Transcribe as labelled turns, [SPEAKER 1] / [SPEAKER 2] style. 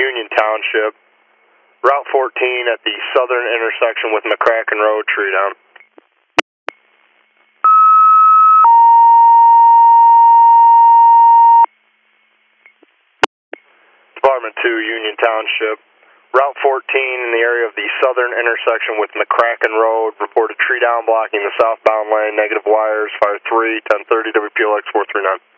[SPEAKER 1] Union Township, Route 14 at the southern intersection with McCracken Road, tree down. Department 2, Union Township, Route 14 in the area of the southern intersection with McCracken Road, reported tree down blocking the southbound lane, negative wires, fire 3, 1030 WPLX 439.